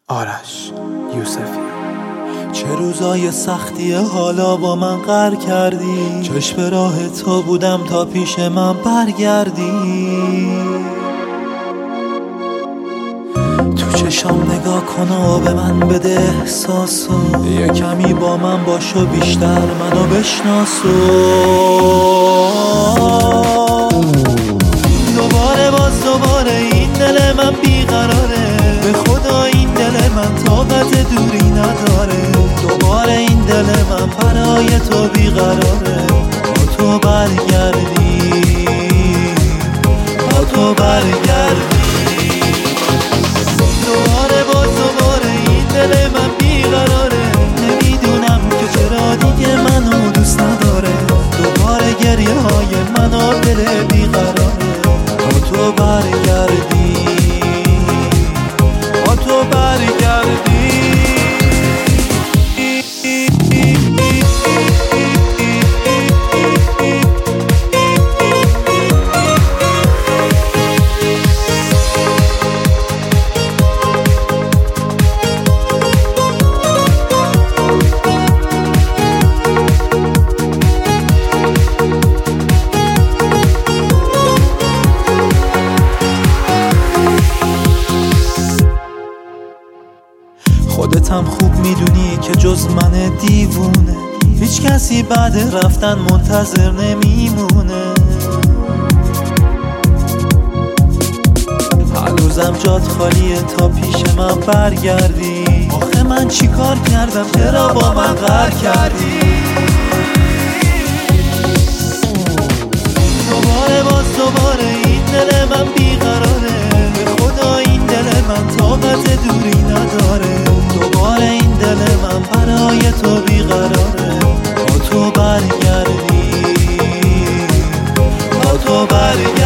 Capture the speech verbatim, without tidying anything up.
آرش یوسفی. چه روزای سختیه حالا با من قهر کردی، چشم راه تو بودم تا پیش من برگردی. تو چشام نگاه کن و به من بده احساسو، یه کمی با من باشو بیشتر منو بشناسو. دوباره باز دوباره این دل من بیقراره، به خدا این دل من طاقت دوری نداره. دوباره این دل من برای تو بیقراره، با تو برگردی، با تو برگردی. دوباره باز دوباره این دل من بیقراره، نمیدونم که چرا دیگه منو دوست نداره. دوباره گریه های منو دل بیقراره، با تو برگردی، با تو برگردی. خودت هم خوب میدونی که جز من دیوونه هیچ کسی بعد رفتن منتظر نمیمونه. هنوزم جات خالیه تا پیش من برگردی. آخه من چی کار کردم چرا با من قهر کردی؟ دوباره باز دوباره این دل من بیقراره، به خدا این دل من طاقت دوری نداره. دوباره این دل من برای تو بیقراره، با تو برگردی، با تو برگردی.